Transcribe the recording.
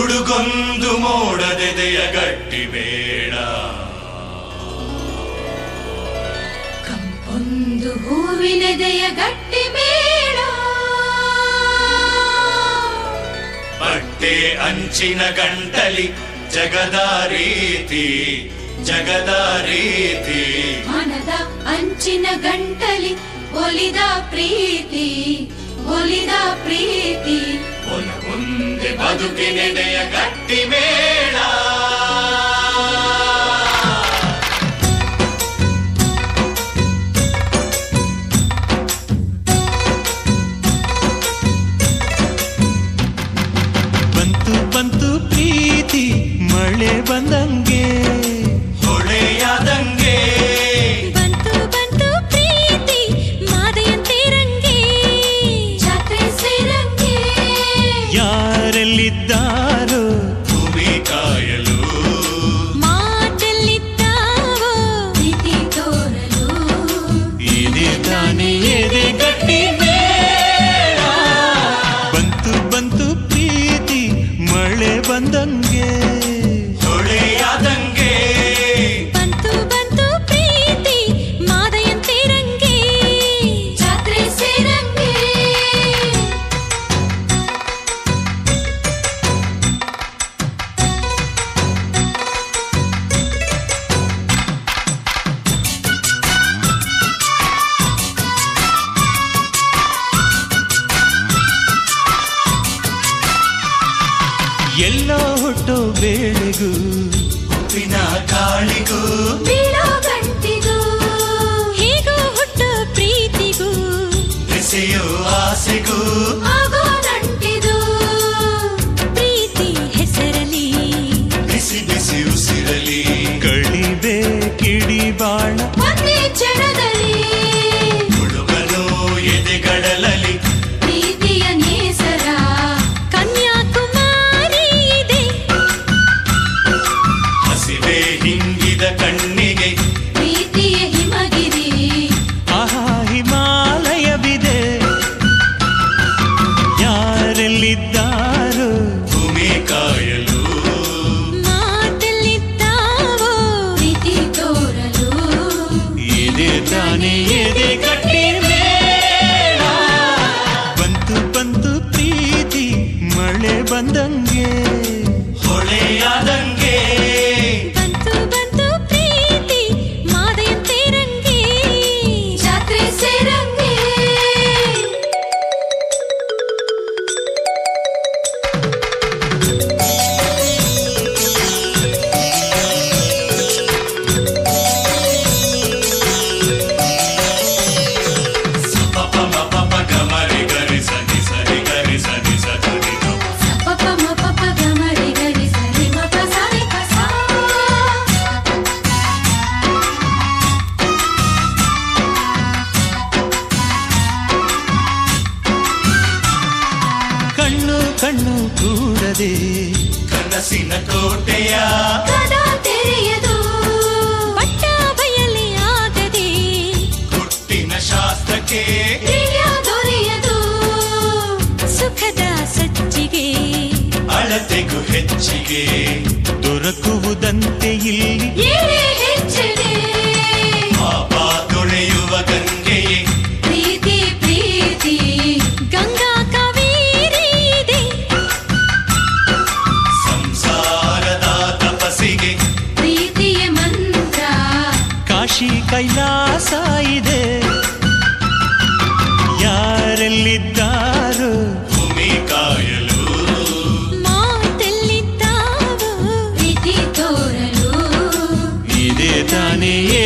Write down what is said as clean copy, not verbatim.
ಗುಡುಗೊಂದು ಮೋಡದೆದೆಯ ಗಟ್ಟಿ ಬೇಡ, ಕಂಪೊಂದು ಹೂವಿನೆದೆಯ ಗಟ್ಟಿ ಬೇಡ, ಬಟ್ಟೆ ಅಂಚಿನ ಗಂಟಲಿ ಜಗದ ರೀತಿ ಜಗದ ರೀತಿ, ಮನದ ಅಂಚಿನ ಗಂಟಲಿ ಒಲಿದ ಪ್ರೀತಿ ಒಲಿದ ಪ್ರೀತಿ, ಮುಂದೆ ಬದುಕಿನೆದೆಯ ಗಟ್ಟಿ ಬೇಡ. ಬಂತು ಬಂತು ಪ್ರೀತಿ ಮಳೆ ಬಂದಂಗೆ, ಹೊಳೆಯಾದಂಗೆ ಬಂತು ಬಂತು ಪ್ರೀತಿ ಮಾದೆಯಂತೆ ರಂಗೆ, ಜಾತ್ರೆ ಸೇರಂಗೆ, ಯಾರೆಲ್ಲಿದ್ದಾರೋ ಭೂಮಿ ಕಾಯಲು, ಮಾತೆಲ್ಲಿದ್ದಾವೋ ಪ್ರೀತಿ ತೋರಲು, ಇದೇ ತಾನೇ ಎದೆ ಗಟ್ಟಿ ಬೇಡ. ಬಂತು ಬಂತು ಪ್ರೀತಿ ಮಳೆ ಬಂದಂಗೆ, ಹೊಳೆಯಾದಂಗೆ ಬಂತು ಬಂತು ಪ್ರೀತಿ ಮಾದೆಯಂತೆ ರಂಗೆ, ಜಾತ್ರೆ ಸೇರಂಗೆ. ಎಲ್ಲೋ ಹುಟ್ಟೋ ಬೇಳೆಗೂ ಉಪ್ಪಿನ ಕಾಳಿಗೂ, ಬೀಳೋ ಗಂಟಿಗೂ, ಹೀಗೂ ಹುಟ್ಟೋ ಪ್ರೀತಿಗೂ, ಬಿಸಿಯು ಆಸೆಗೂ, ಆಗೋ ನಂಟಿದು, ಪ್ರೀತಿ ಹೆಸರಲಿ ಬಿಸಿ ಬಿಸಿ ಉಸಿರಲಿ, ಕಳಿಬೇಕಿಡಿ ಬಾಳ ಒಂದೇ ಕ್ಷಣದಲ್ಲಿ, ಹುಡುಗನು ಎದೆಗಡಲಲಿ, ಪ್ರೀತಿಯ ನೇಸರ ಕನ್ಯಾಕುಮಾರಿ ಇದೆ, ಹಸಿವೆ ಹಿಂಗಿದ ಕಣ್ಣಿಗೆ, ಪ್ರೀತಿಯ ಹಿಮಗಿರಿ, ಆಹಾ ಹಿಮಾಲಯವಿದೆ. ಯಾರೆಲ್ಲಿದ್ದಾರೋ ಭೂಮಿ ಕಾಯಲು, ಮಾತೆಲ್ಲಿದ್ದಾವೋ ಪ್ರೀತಿ ತೋರಲು, ಇದೇ ತಾನೇ ಎದೆ ಗಟ್ಟಿ ಬೇಡ. ಬಂತು ಬಂತು ಪ್ರೀತಿ ಮಳೆ ಬಂದಂಗೆ, ಹೊಳೆಯಾದಂಗೆ ಬಂತು ಬಂತು ಪ್ರೀತಿ ಮಾದೆಯಂತೆ ರಂಗೆ, ಜಾತ್ರೆ ಸೇರಂಗೆ. ಸಪಪ ಮಪಪ ಗಮರಿ ಗರಿ ಸನಿ ಸರಿ ಗರಿ ಸನಿ ಸರಿ ದು. ಸಪಪ ಮಪಪ ಗಮರಿ ಗರಿ ಸರಿ ಮಪ ಸರಿ ಪಸ, ಕಣ್ಣು ಕಣ್ಣು ಕೂಡದೆ ಕನಸಿನ ಕೋಟೆಯ ಕದ ತೆರೆಯದು, ಪಟ್ಟ ಬಯಲಿ ಆಗದೆ, ಹುಟ್ಟಿನ ಶಾಸ್ತ್ರಕ್ಕೆ, ಪ್ರಿಯ ದೊರೆಯದು, ಸುಖದ ಸಜ್ಜಿಗೆ ಅಳತೆಗೂ ಹೆಚ್ಚಿಗೆ, ದೊರಕುವುದಂತೆ ಇಲ್ಲಿ ಏನೇ ಹೆಚ್ಚಿದೆ, ಪಾಪ ತೊಳೆಯುವ ಗಂಗೆಯೇ, ಪ್ರೀತಿ ಪ್ರೀತಿ ಗಂಗಾ ಕಾವೇರಿ ಇದೆ, ಸಂಸಾರದ ತಪಸ್ಸಿಗೆ, ಪ್ರೀತಿಯ ಮಂತ್ರ ಕಾಶಿ ಕೈಲಾಸ ಇದೆ. ಯಾರೆಲ್ಲಿದ್ದಾರೋ ಭೂಮಿ ಕಾಯಲು, ಮಾತೆಲ್ಲಿದ್ದಾವೋ ಪ್ರೀತಿ ತೋರಲು, ಇದೇ ತಾನೇ